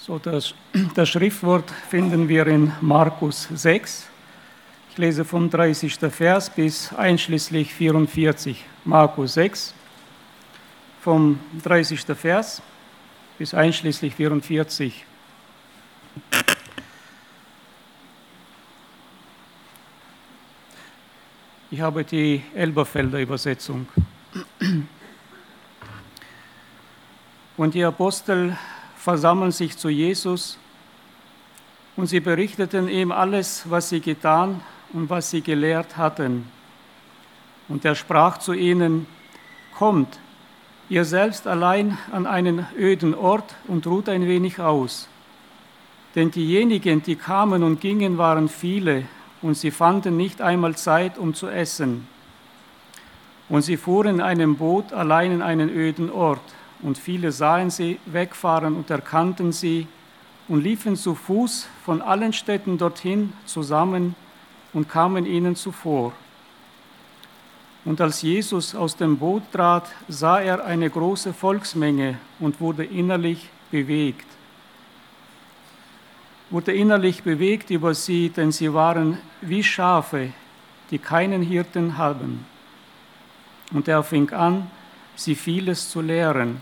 Das Schriftwort finden wir in Markus 6. Ich lese vom 30. Vers bis einschließlich 44. Markus 6, vom 30. Vers bis einschließlich 44. Ich habe die Elberfelder Übersetzung. Und die Apostel versammeln sich zu Jesus und sie berichteten ihm alles, was sie getan und was sie gelehrt hatten. Und er sprach zu ihnen: Kommt, ihr selbst allein an einen öden Ort und ruht ein wenig aus. Denn diejenigen, die kamen und gingen, waren viele, und sie fanden nicht einmal Zeit, um zu essen. Und sie fuhren in einem Boot allein in einen öden Ort. Und viele sahen sie wegfahren und erkannten sie und liefen zu Fuß von allen Städten dorthin zusammen und kamen ihnen zuvor. Und als Jesus aus dem Boot trat, sah er eine große Volksmenge und wurde innerlich bewegt über sie, denn sie waren wie Schafe, die keinen Hirten haben. Und er fing an, sie vieles zu lehren.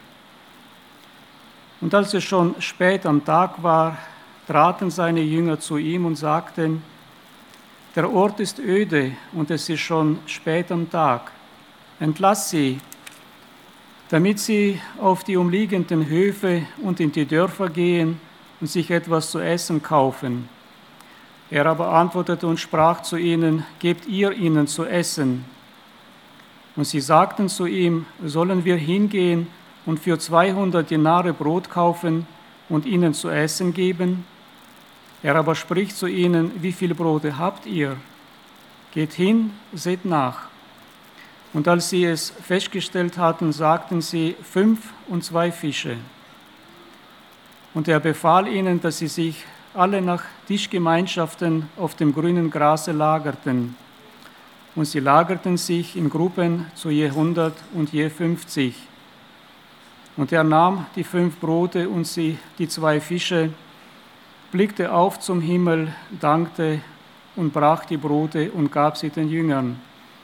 Und als es schon spät am Tag war, traten seine Jünger zu ihm und sagten: Der Ort ist öde und es ist schon spät am Tag. Entlass sie, damit sie auf die umliegenden Höfe und in die Dörfer gehen und sich etwas zu essen kaufen. Er aber antwortete und sprach zu ihnen: Gebt ihr ihnen zu essen. Und sie sagten zu ihm: Sollen wir hingehen und für 200 Denare Brot kaufen und ihnen zu essen geben? Er aber spricht zu ihnen: Wie viel Brote habt ihr? Geht hin, seht nach. Und als sie es festgestellt hatten, sagten sie: 5 und 2 Fische. Und er befahl ihnen, dass sie sich alle nach Tischgemeinschaften auf dem grünen Grase lagerten. Und sie lagerten sich in Gruppen zu je 100 und je 50. Und er nahm die 5 Brote und die 2 Fische, blickte auf zum Himmel, dankte und brach die Brote und gab sie den Jüngern,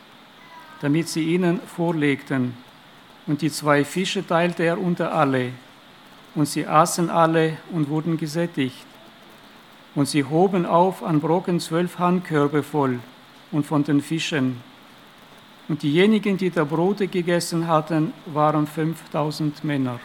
damit sie ihnen vorlegten. Und die 2 Fische teilte er unter alle. Und sie aßen alle und wurden gesättigt. Und sie hoben auf an Brocken 12 Handkörbe voll und von den Fischen. Und diejenigen, die da Brote gegessen hatten, waren 5000 Männer.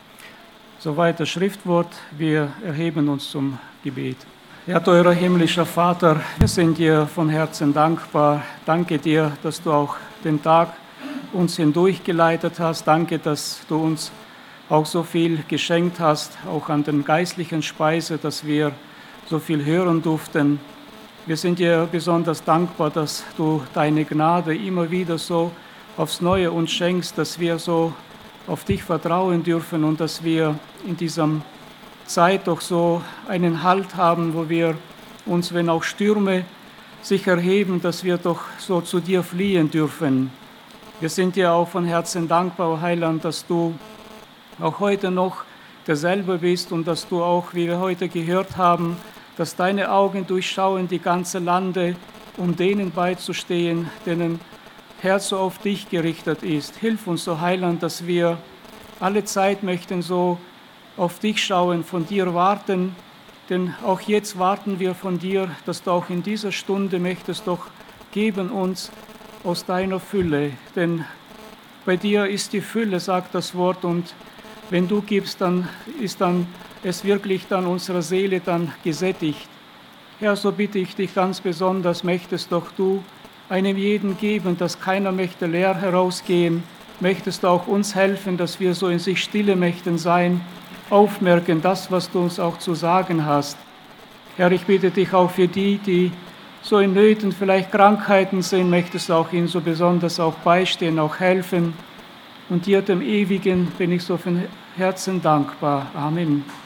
Soweit das Schriftwort. Wir erheben uns zum Gebet. Herr, teurer himmlischer Vater, wir sind dir von Herzen dankbar. Danke dir, dass du auch den Tag uns hindurchgeleitet hast. Danke, dass du uns auch so viel geschenkt hast, auch an den geistlichen Speise, dass wir so viel hören durften. Wir sind dir besonders dankbar, dass du deine Gnade immer wieder so aufs Neue uns schenkst, dass wir so auf dich vertrauen dürfen und dass wir in dieser Zeit doch so einen Halt haben, wo wir uns, wenn auch Stürme sich erheben, dass wir doch so zu dir fliehen dürfen. Wir sind dir auch von Herzen dankbar, Heiland, dass du auch heute noch derselbe bist und dass du auch, wie wir heute gehört haben, dass deine Augen durchschauen die ganze Lande, um denen beizustehen, denen Herz so auf dich gerichtet ist. Hilf uns, so Heiland, dass wir alle Zeit möchten so auf dich schauen, von dir warten, denn auch jetzt warten wir von dir, dass du auch in dieser Stunde möchtest doch geben uns aus deiner Fülle, denn bei dir ist die Fülle, sagt das Wort, und wenn du gibst, dann ist es wirklich dann unserer Seele dann gesättigt. Herr, so bitte ich dich ganz besonders, möchtest doch du einem jeden geben, dass keiner möchte leer herausgehen, möchtest du auch uns helfen, dass wir so in sich stille möchten sein, aufmerken das, was du uns auch zu sagen hast. Herr, ich bitte dich auch für die so in Nöten, vielleicht Krankheiten sind, möchtest du auch ihnen so besonders auch beistehen, auch helfen. Und dir, dem Ewigen, bin ich so von Herzen dankbar. Amen.